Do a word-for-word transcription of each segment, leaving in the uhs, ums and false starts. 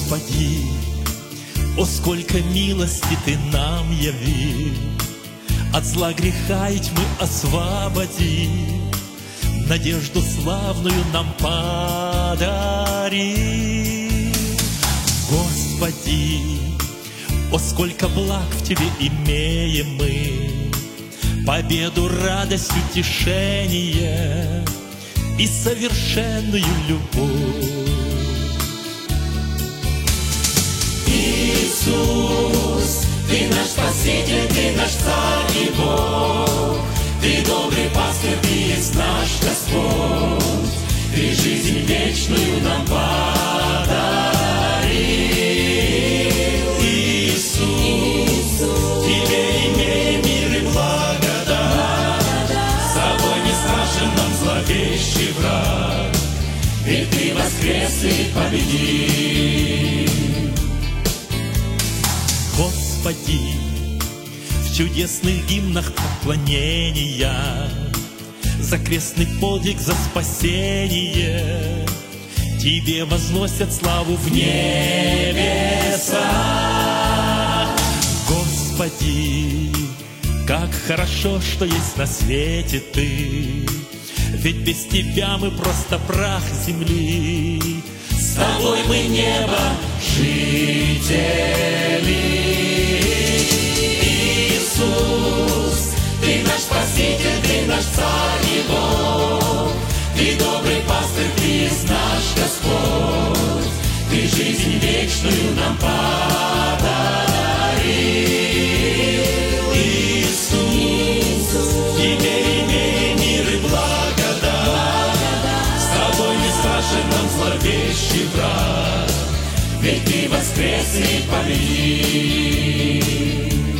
Господи, о, сколько милости Ты нам явил, от зла греха и тьмы освободи, надежду славную нам подари. Господи, о, сколько благ в Тебе имеем мы, победу, радость, утешение и совершенную любовь. Иисус, Ты наш Спаситель, Ты наш Царь и Бог, Ты добрый пастырь, Ты есть наш Господь, Ты жизнь вечную нам подарил. Иисус, Тебе имеем мир и благодать, с Тобой не страшен нам зловещий враг, ведь Ты воскрес и победил. Господи, в чудесных гимнах поклонения за крестный подвиг, за спасение Тебе возносят славу в небеса. Господи, как хорошо, что есть на свете Ты, ведь без Тебя мы просто прах земли. С Тобой мы небо жители. Иисус, Ты наш Спаситель, Ты наш Царь и Бог, Ты добрый пастырь, Ты есть наш Господь, Ты жизнь вечную нам подарил. Иисус, Тебе имеем мир и благодать, с Тобой не страшен нам зловещий враг, ведь Ты воскрес и победил.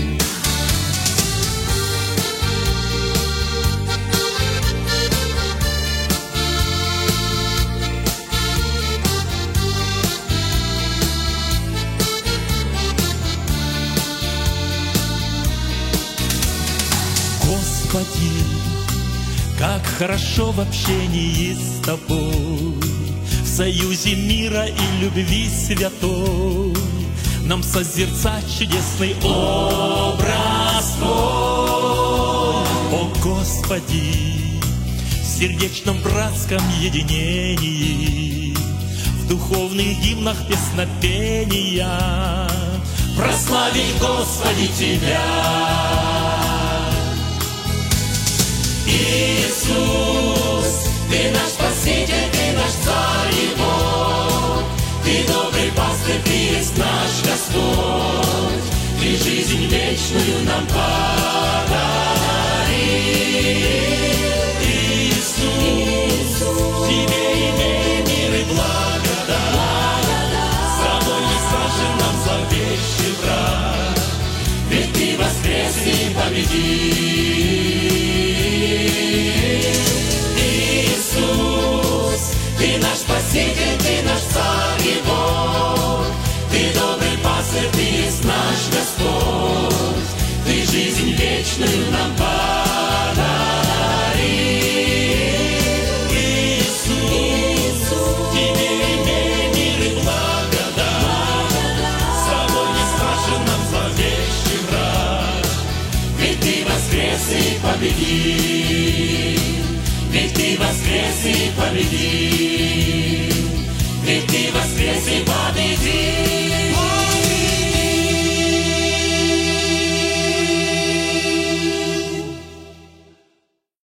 Господи, как хорошо в общении с Тобой, в союзе мира и любви святой, нам созерцать чудесный образ Твой. О Господи, в сердечном братском единении, в духовных гимнах песнопения прославить, Господи, Тебя. Иисус, Ты наш Спаситель, Ты наш Царь и Бог, Ты добрый пастырь, Ты есть наш Господь, Ты жизнь вечную нам подарил. Иисус, Тебе имеем мир и благодать, с Тобой не страшен нам зловещий враг, ведь Ты воскрес и победил. Иисус, Ты наш Спаситель, Ты наш Царь и Бог, Ты добрый пастырь, Ты есть наш Господь, Ты жизнь вечную нам подарил. Иисус, Тебе имеем мир и благодать, с Тобой не страшен нам зловещий враг, ведь Ты воскрес и победил. Ведь Ты воскрес и победил, ведь Ты воскрес и победил.